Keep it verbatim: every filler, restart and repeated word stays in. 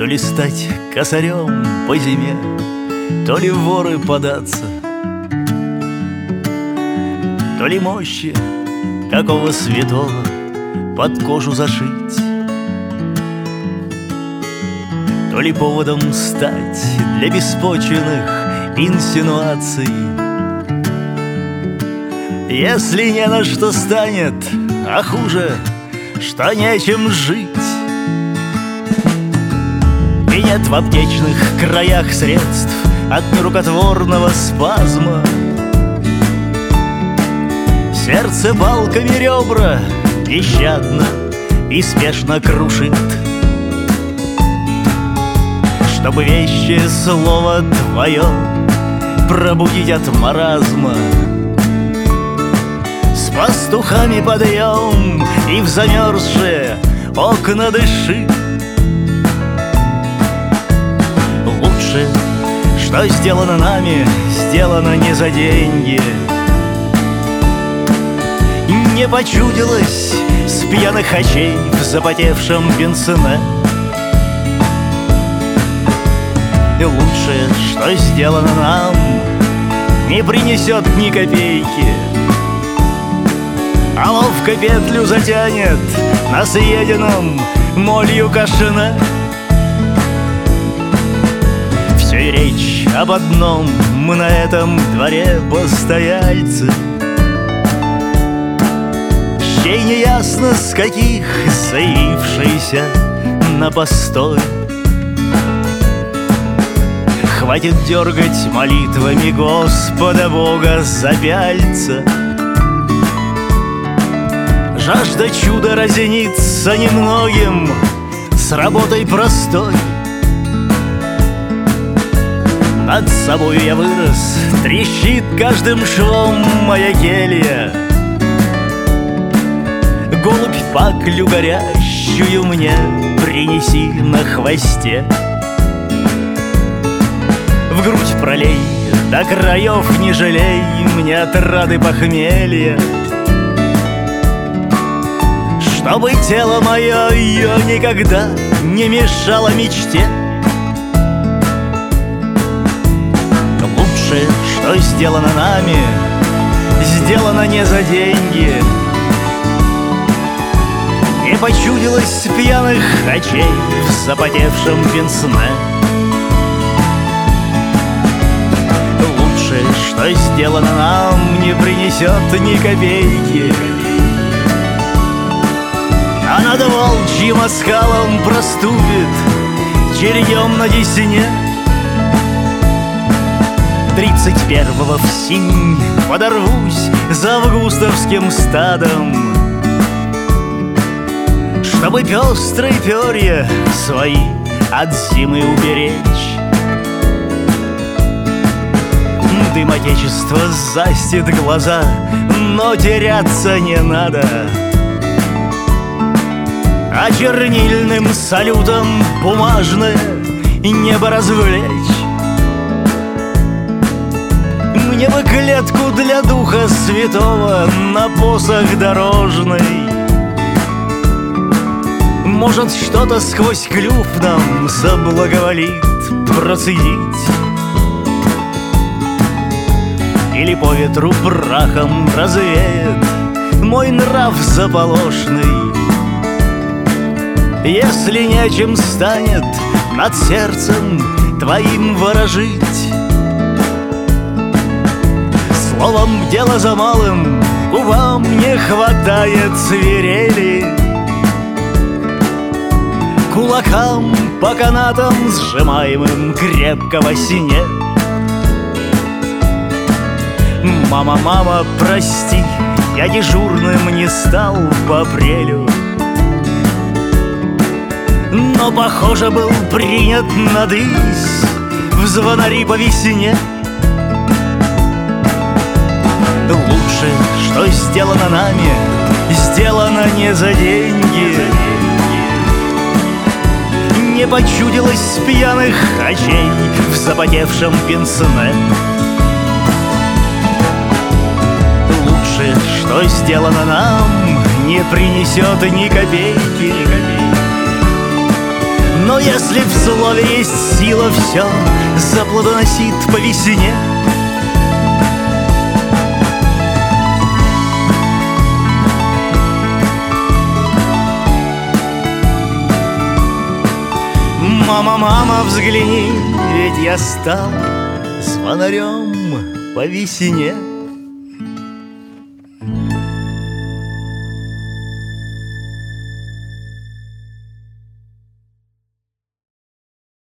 То ли стать косарем по зиме, то ли в воры податься, то ли мощи какого святого под кожу зашить, то ли поводом стать для беспочвенных инсинуаций. Если не на что станет, а хуже, что нечем жить, и нет в аптечных краях средств от нерукотворного спазма, сердце балками ребра нещадно и спешно крушит, чтобы вещее слово твое пробудить от маразма. С пастухами подъем и в замерзшие окна дыши. Лучше, что сделано нами, сделано не за деньги. Не почудилось с пьяных очей в запотевшем пенсне. И лучшее, что сделано нам, не принесет ни копейки, а ловко петлю затянет на съеденном молью кашине. Все и речь об одном: мы на этом дворе постояльцы, чей неясно с каких заявившийся на постой. Хватит дергать молитвами Господа Бога за пяльца. Жажда чуда разъяснится немногим с работой простой. Над собою я вырос, трещит каждым швом моя келья. Голубь паклю горящую мне принеси на хвосте. В грудь пролей, до краев не жалей мне отрады похмелья, чтобы тело мое ее никогда не мешало мечте. Лучшее, что сделано нами, сделано не за деньги. Не почудилось пьяных очей в запотевшем пенсне. Лучшее, что сделано нам, не принесет ни копейки, а над волчьим оскалом проступит чередем на десне. Тридцать первого в синь подорвусь за августовским стадом, чтобы пестрые перья свои от зимы уберечь. Дым отечества застит глаза, но теряться не надо, а чернильным салютом бумажное небо развлечь. Мне бы клетку для духа святого на посох дорожный. Может, что-то сквозь клюв нам заблаговолит процедить, или по ветру прахом развеет мой нрав заполошный. Если нечем станет над сердцем твоим ворожить, словом, дело за малым, губам не хватает свирели, кулакам по канатам, сжимаемым крепко во сине. Мама, мама, прости, я дежурным не стал по апрелю, но, похоже, был принят надысь в звонари по весне. Лучше, что сделано нами, сделано не за деньги. Не почудилось пьяных очей в запотевшем пенсне. Лучше, что сделано нам, не принесет ни копейки, Но если в слове есть сила, все заплодоносит по весне. Мама, мама, взгляни, ведь я стал звонарем по весне.